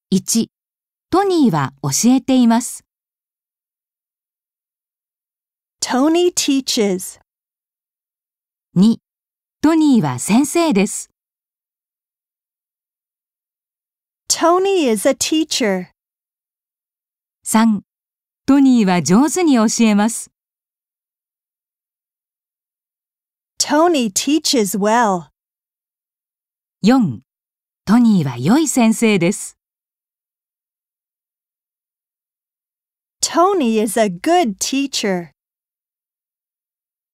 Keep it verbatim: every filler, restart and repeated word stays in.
いち、トニーは教えています。 Tony teaches. に、トニーは先生です。 Tony is a teacher. さん、トニーは上手に教えます。 Tony teaches well. よん、トニーは良い先生です。 Tony is a good teacher.